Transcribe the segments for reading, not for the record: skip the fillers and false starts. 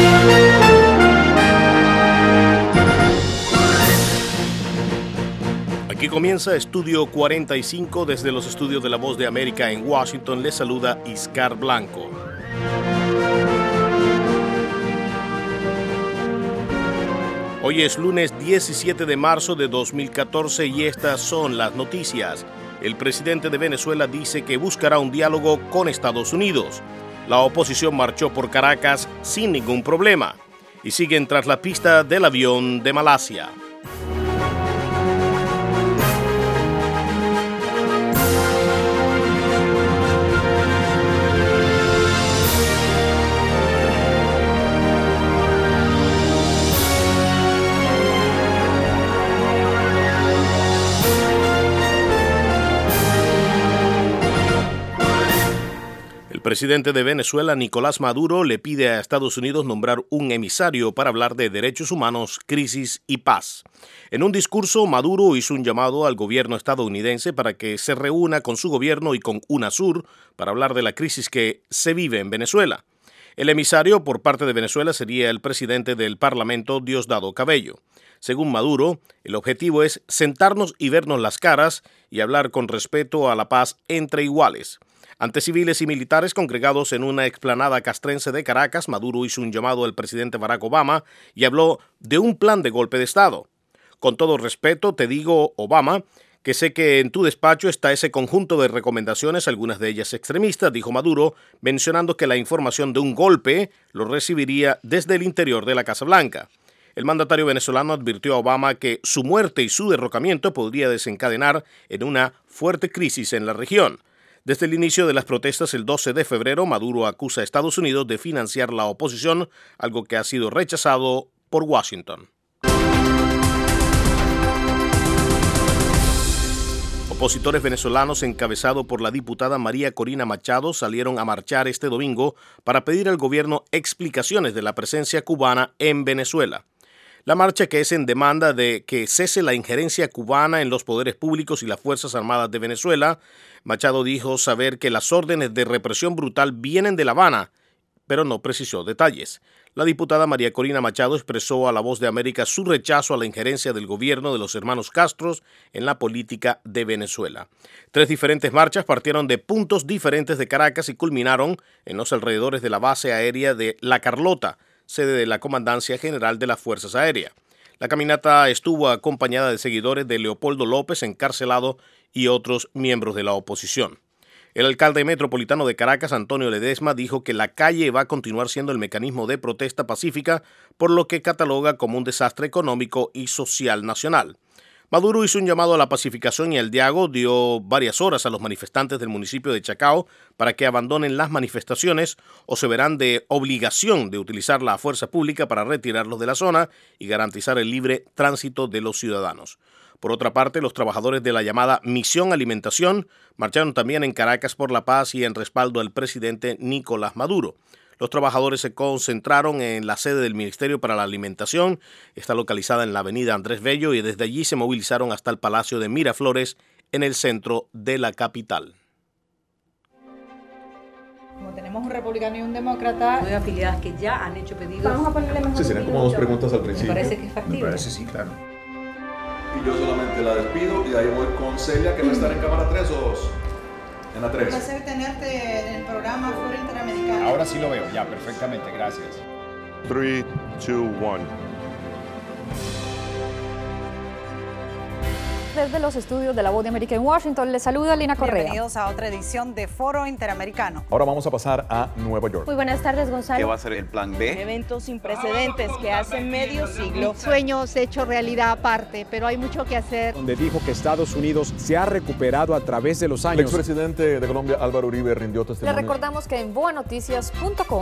Aquí comienza Estudio 45 desde los estudios de La Voz de América en Washington. Les saluda Iscar Blanco. Hoy es lunes 17 de marzo de 2014 y estas son las noticias. El presidente de Venezuela dice que buscará un diálogo con Estados Unidos. La oposición marchó por Caracas sin ningún problema y siguen tras la pista del avión de Malasia. El presidente de Venezuela, Nicolás Maduro, le pide a Estados Unidos nombrar un emisario para hablar de derechos humanos, crisis y paz. En un discurso, Maduro hizo un llamado al gobierno estadounidense para que se reúna con su gobierno y con UNASUR para hablar de la crisis que se vive en Venezuela. El emisario por parte de Venezuela sería el presidente del Parlamento, Diosdado Cabello. Según Maduro, el objetivo es sentarnos y vernos las caras y hablar con respeto a la paz entre iguales. Ante civiles y militares congregados en una explanada castrense de Caracas, Maduro hizo un llamado al presidente Barack Obama y habló de un plan de golpe de Estado. Con todo respeto, te digo, Obama, que sé que en tu despacho está ese conjunto de recomendaciones, algunas de ellas extremistas, dijo Maduro, mencionando que la información de un golpe lo recibiría desde el interior de la Casa Blanca. El mandatario venezolano advirtió a Obama que su muerte y su derrocamiento podría desencadenar en una fuerte crisis en la región. Desde el inicio de las protestas el 12 de febrero, Maduro acusa a Estados Unidos de financiar la oposición, algo que ha sido rechazado por Washington. Opositores venezolanos encabezados por la diputada María Corina Machado salieron a marchar este domingo para pedir al gobierno explicaciones de la presencia cubana en Venezuela. La marcha, que es en demanda de que cese la injerencia cubana en los poderes públicos y las Fuerzas Armadas de Venezuela, Machado dijo saber que las órdenes de represión brutal vienen de La Habana, pero no precisó detalles. La diputada María Corina Machado expresó a La Voz de América su rechazo a la injerencia del gobierno de los hermanos Castro en la política de Venezuela. 3 diferentes marchas partieron de puntos diferentes de Caracas y culminaron en los alrededores de la base aérea de La Carlota, sede de la Comandancia General de las Fuerzas Aéreas. La caminata estuvo acompañada de seguidores de Leopoldo López, encarcelado, y otros miembros de la oposición. El alcalde metropolitano de Caracas, Antonio Ledesma, dijo que la calle va a continuar siendo el mecanismo de protesta pacífica, por lo que cataloga como un desastre económico y social nacional. Maduro hizo un llamado a la pacificación y al diálogo, dio varias horas a los manifestantes del municipio de Chacao para que abandonen las manifestaciones o se verán de obligación de utilizar la fuerza pública para retirarlos de la zona y garantizar el libre tránsito de los ciudadanos. Por otra parte, los trabajadores de la llamada Misión Alimentación marcharon también en Caracas por la paz y en respaldo al presidente Nicolás Maduro. Los trabajadores se concentraron en la sede del Ministerio para la Alimentación, está localizada en la avenida Andrés Bello, y desde allí se movilizaron hasta el Palacio de Miraflores, en el centro de la capital. Como tenemos un republicano y un demócrata, hay afiliadas que ya han hecho pedidos. Vamos a ponerle mejor. Sí, serían como 2 preguntas al principio. Me parece que es factible. Me parece, sí, claro. Y yo solamente la despido y de ahí voy con Celia, que va a estar en cámara 3 o 2. En la 3. Un placer tenerte en el programa Foro Interamericano. Ahora sí lo veo, ya, perfectamente, gracias. 3, 2, 1. Desde los estudios de La Voz de América en Washington, les saluda Lina Correa. Bienvenidos a otra edición de Foro Interamericano. Ahora vamos a pasar a Nueva York. Muy buenas tardes, Gonzalo. ¿Qué va a ser el plan B? Eventos sin precedentes que hace medio siglo. Sueños hecho realidad aparte, pero hay mucho que hacer. Donde dijo que Estados Unidos se ha recuperado a través de los años. El expresidente de Colombia, Álvaro Uribe, rindió testimonio. Le recordamos que en boanoticias.com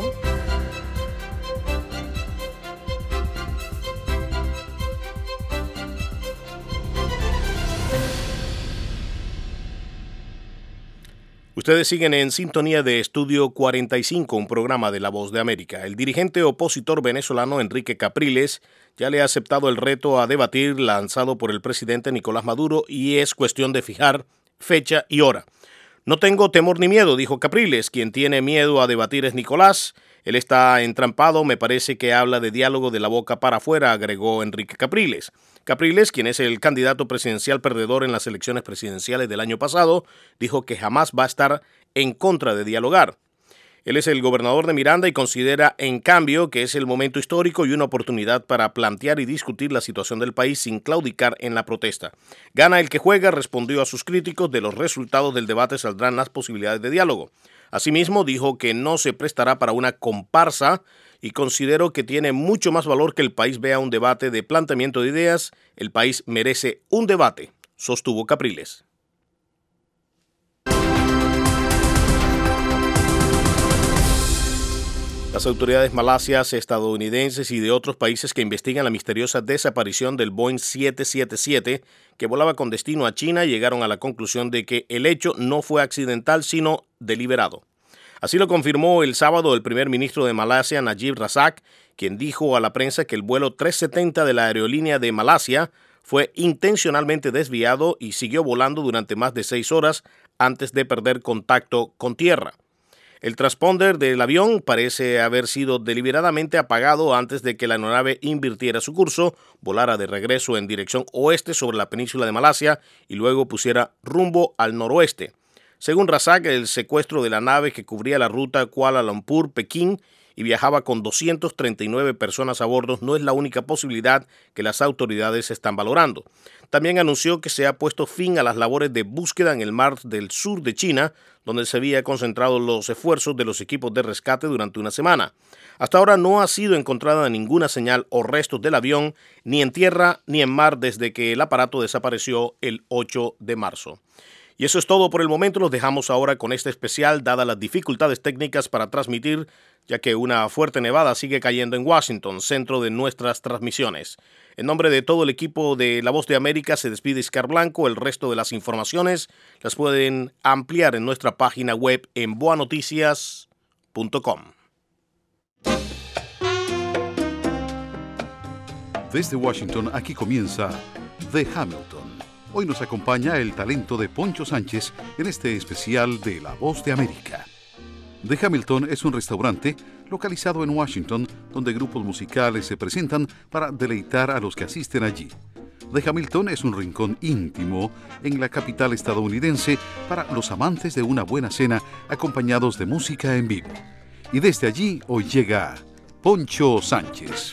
Ustedes siguen en sintonía de Estudio 45, un programa de La Voz de América. El dirigente opositor venezolano Enrique Capriles ya le ha aceptado el reto a debatir lanzado por el presidente Nicolás Maduro y es cuestión de fijar fecha y hora. No tengo temor ni miedo, dijo Capriles. Quien tiene miedo a debatir es Nicolás. Él está entrampado, me parece que habla de diálogo de la boca para afuera, agregó Enrique Capriles. Capriles, quien es el candidato presidencial perdedor en las elecciones presidenciales del año pasado, dijo que jamás va a estar en contra de dialogar. Él es el gobernador de Miranda y considera, en cambio, que es el momento histórico y una oportunidad para plantear y discutir la situación del país sin claudicar en la protesta. Gana el que juega, respondió a sus críticos. De los resultados del debate saldrán las posibilidades de diálogo. Asimismo, dijo que no se prestará para una comparsa y considero que tiene mucho más valor que el país vea un debate de planteamiento de ideas. El país merece un debate, sostuvo Capriles. Las autoridades malasias, estadounidenses y de otros países que investigan la misteriosa desaparición del Boeing 777 que volaba con destino a China llegaron a la conclusión de que el hecho no fue accidental sino deliberado. Así lo confirmó el sábado el primer ministro de Malasia, Najib Razak, quien dijo a la prensa que el vuelo 370 de la aerolínea de Malasia fue intencionalmente desviado y siguió volando durante más de 6 horas antes de perder contacto con tierra. El transponder del avión parece haber sido deliberadamente apagado antes de que la aeronave invirtiera su curso, volara de regreso en dirección oeste sobre la península de Malasia y luego pusiera rumbo al noroeste. Según Razak, el secuestro de la nave que cubría la ruta Kuala Lumpur-Pekín y viajaba con 239 personas a bordo no es la única posibilidad que las autoridades están valorando. También anunció que se ha puesto fin a las labores de búsqueda en el mar del sur de China, donde se había concentrado los esfuerzos de los equipos de rescate durante una semana. Hasta ahora no ha sido encontrada ninguna señal o restos del avión, ni en tierra ni en mar, desde que el aparato desapareció el 8 de marzo. Y eso es todo por el momento. Los dejamos ahora con este especial, dadas las dificultades técnicas para transmitir, ya que una fuerte nevada sigue cayendo en Washington, centro de nuestras transmisiones. En nombre de todo el equipo de La Voz de América se despide Iscar Blanco. El resto de las informaciones las pueden ampliar en nuestra página web en boanoticias.com. Desde Washington, aquí comienza The Hamilton. Hoy nos acompaña el talento de Poncho Sánchez en este especial de La Voz de América. The Hamilton es un restaurante localizado en Washington donde grupos musicales se presentan para deleitar a los que asisten allí. The Hamilton es un rincón íntimo en la capital estadounidense para los amantes de una buena cena acompañados de música en vivo. Y desde allí hoy llega Poncho Sánchez.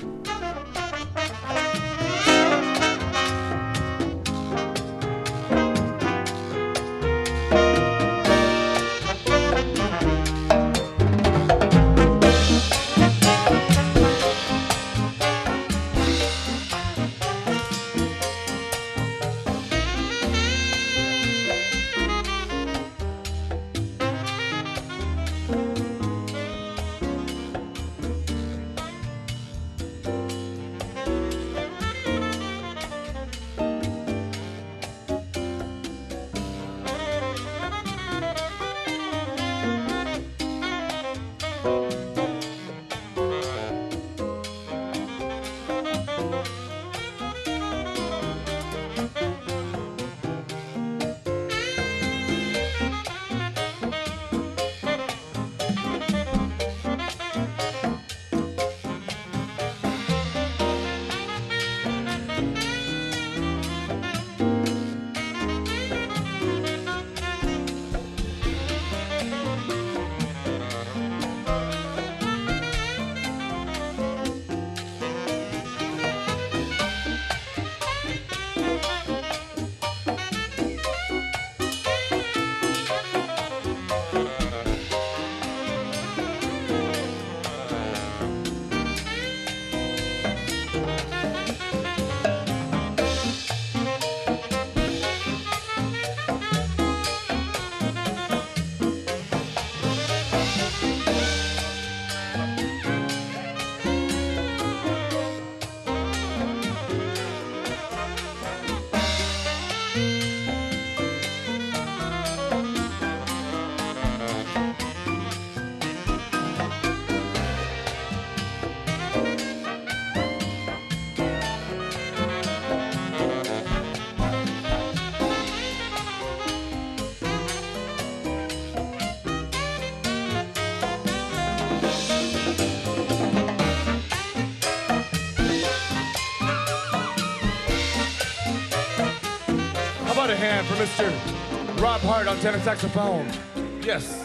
about a hand for Mr. Rob Hart on tenor saxophone? Yes.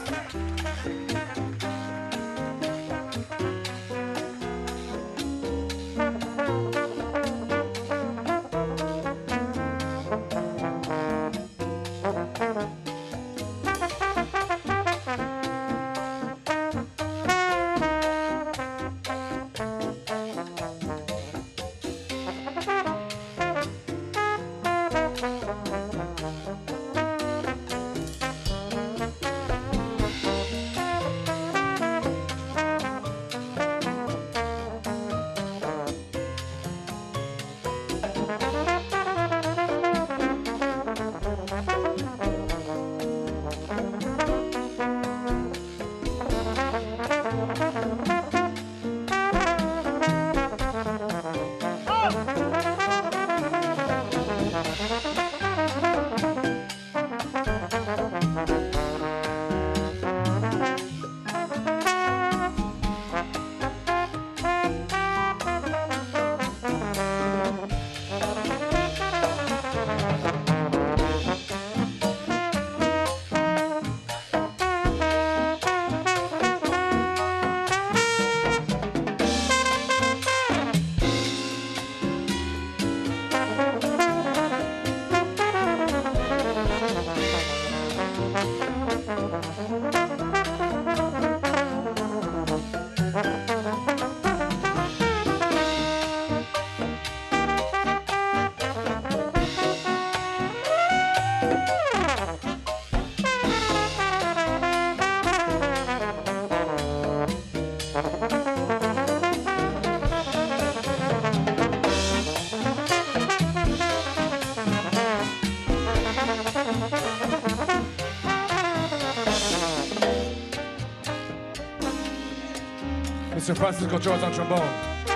Mr. Francisco George on trombone.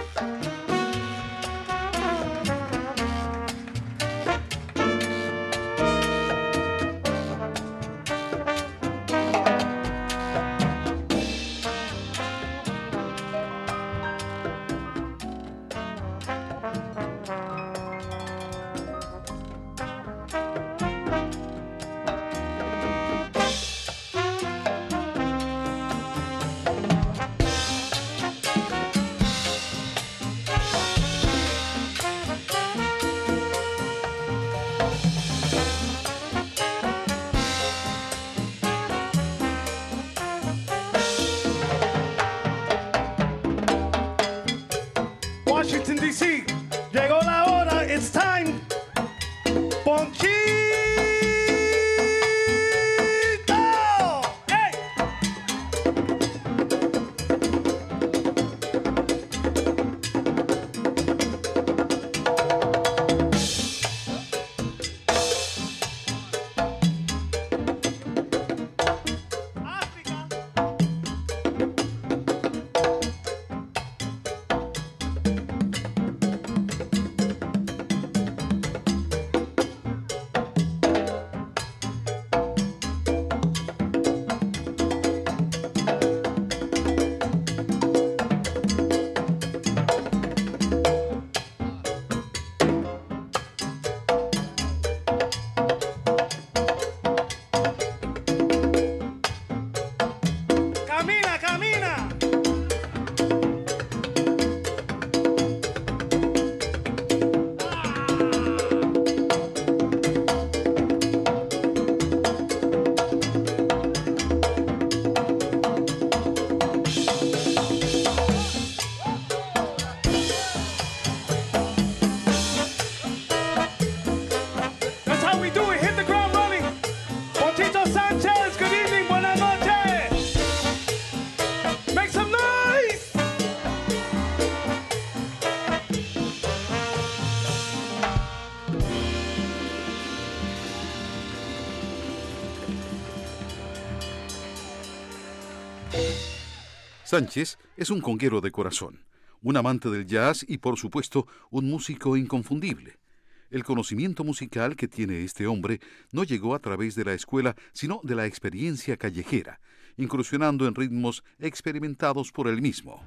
Washington, D.C. Llegó la hora. It's time. Ponchito. Hey. Sánchez es un conguero de corazón, un amante del jazz y, por supuesto, un músico inconfundible. El conocimiento musical que tiene este hombre no llegó a través de la escuela, sino de la experiencia callejera, incursionando en ritmos experimentados por él mismo.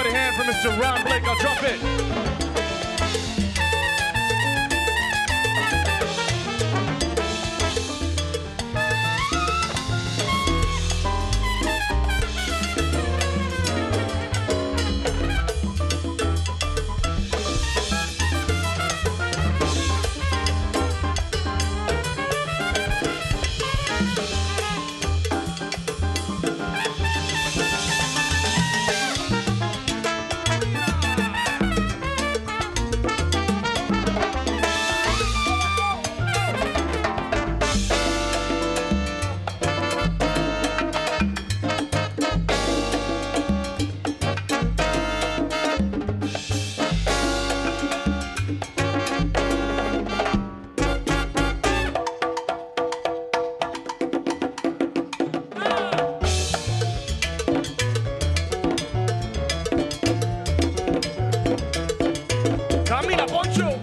Everybody hand for Mr. Ron Blake on trumpet. Camina, Poncho.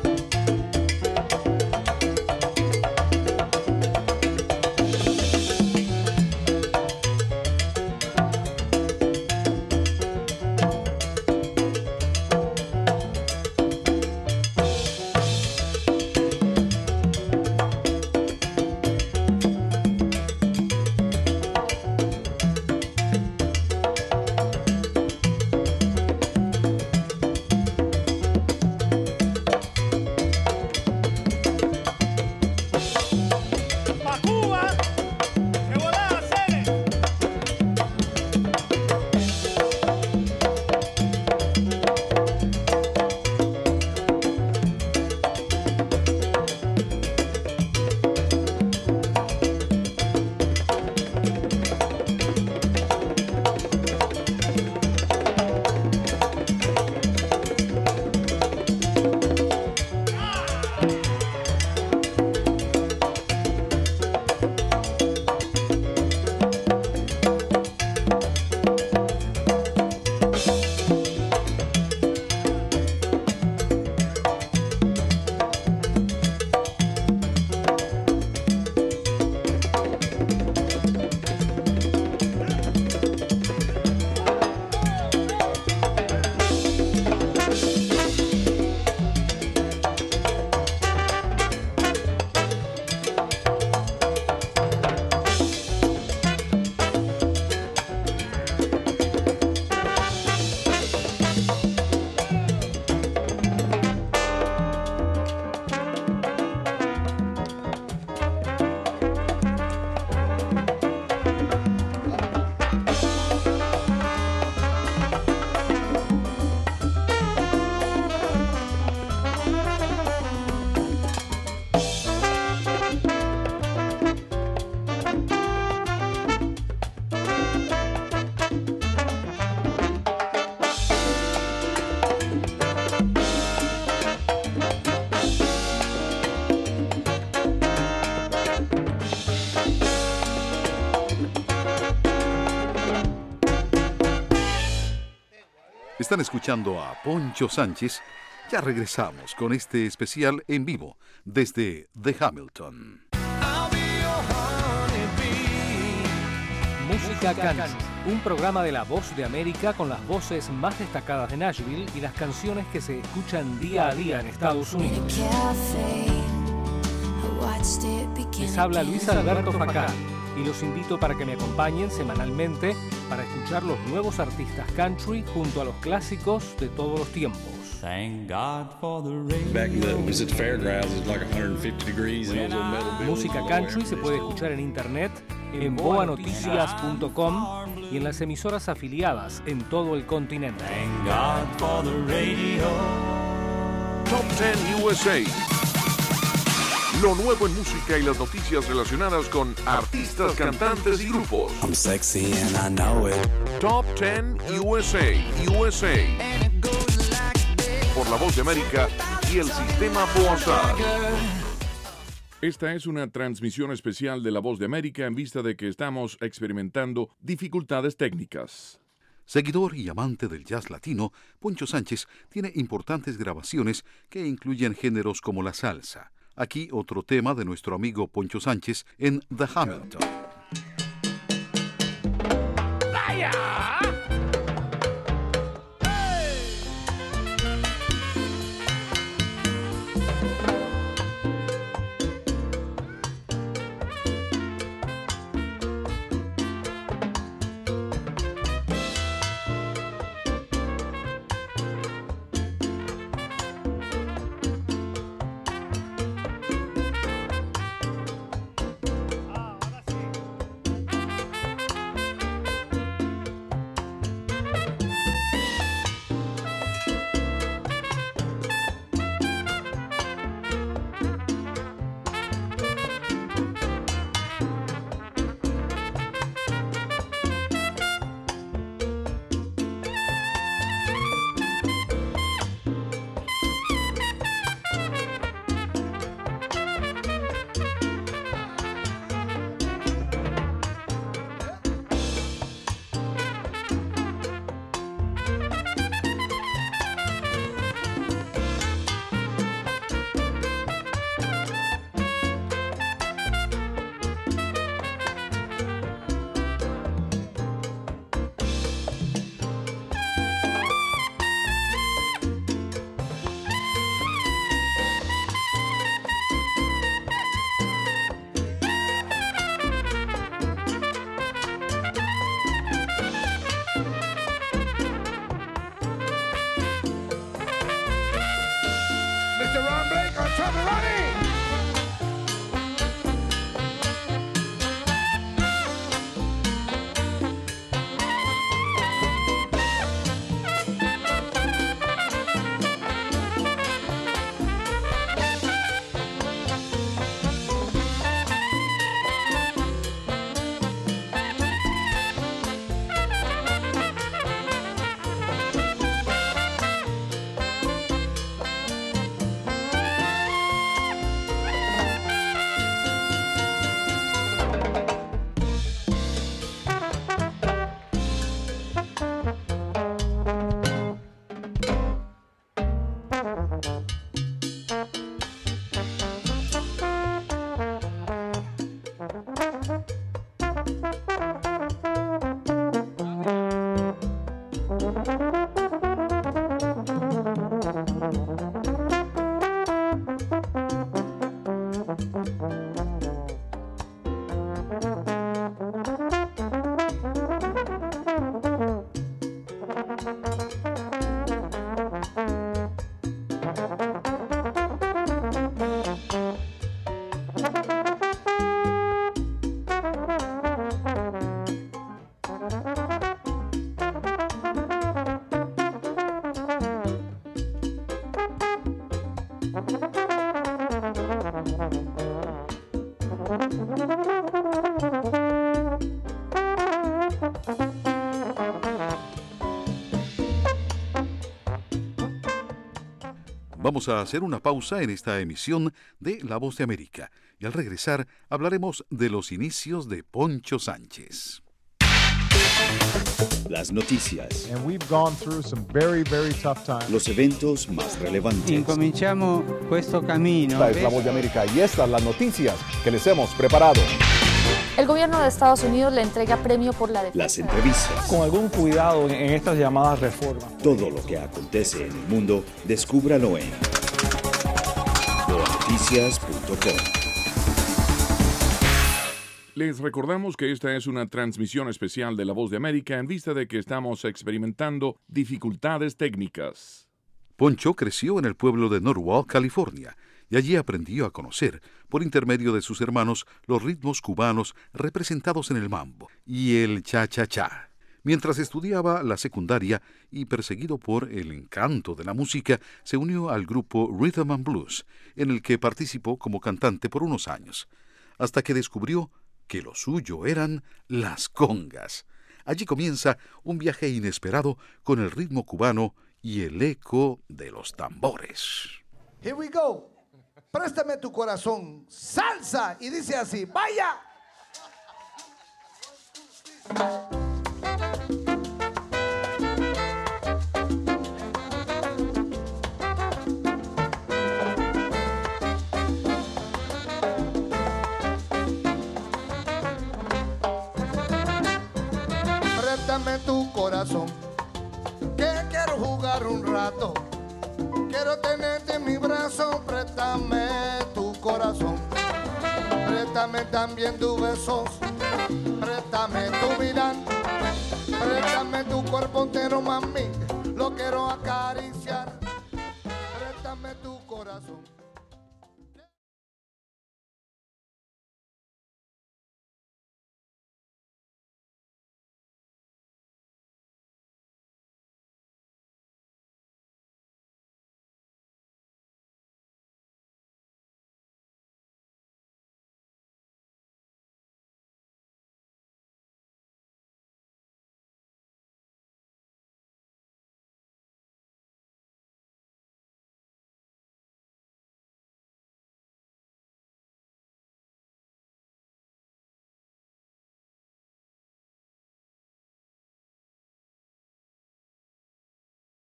Están escuchando a Poncho Sánchez. Ya regresamos con este especial en vivo desde The Hamilton. Música Country, un programa de La Voz de América con las voces más destacadas de Nashville y las canciones que se escuchan día a día en Estados Unidos. Les habla Luis Alberto Facán y los invito para que me acompañen semanalmente para escuchar los nuevos artistas country junto a los clásicos de todos los tiempos. Thank God for the rain. Back in the visit fairgrounds, it's like 150 degrees. Música country se puede escuchar en internet, en boanoticias.com y en las emisoras afiliadas en todo el continente. Thank God for the radio. Top 10 USA. Lo nuevo en música y las noticias relacionadas con artistas, cantantes y grupos. I'm sexy and I know it. Top 10 USA. Por La Voz de América y el sistema Boazar. Esta es una transmisión especial de La Voz de América en vista de que estamos experimentando dificultades técnicas. Seguidor y amante del jazz latino, Poncho Sánchez tiene importantes grabaciones que incluyen géneros como la salsa. Aquí otro tema de nuestro amigo Poncho Sánchez en The Hamilton. Vamos a hacer una pausa en esta emisión de La Voz de América y al regresar hablaremos de los inicios de Poncho Sánchez. Las noticias. And we've gone through some very, very tough times. Los eventos más relevantes. Incominciamo questo cammino. Esta es La Voz de América y estas las noticias que les hemos preparado. El gobierno de Estados Unidos le entrega premio por la defensa. Las entrevistas. Con algún cuidado en estas llamadas reformas. Todo lo que acontece en el mundo, descúbralo en boanoticias.com. Les recordamos que esta es una transmisión especial de La Voz de América en vista de que estamos experimentando dificultades técnicas. Poncho creció en el pueblo de Norwalk, California, y allí aprendió a conocer, por intermedio de sus hermanos, los ritmos cubanos representados en el mambo y el cha-cha-cha. Mientras estudiaba la secundaria y perseguido por el encanto de la música, se unió al grupo Rhythm and Blues, en el que participó como cantante por unos años, hasta que descubrió que lo suyo eran las congas. Allí comienza un viaje inesperado con el ritmo cubano y el eco de los tambores. Here we go. Préstame tu corazón. Salsa. Y dice así, ¡vaya! Préstame tu corazón, que quiero jugar un rato. Quiero tenerte en mi brazo, préstame tu corazón. Préstame también tus besos, préstame tu mirada. Préstame tu cuerpo entero, mami, lo quiero acariciar. Préstame tu corazón.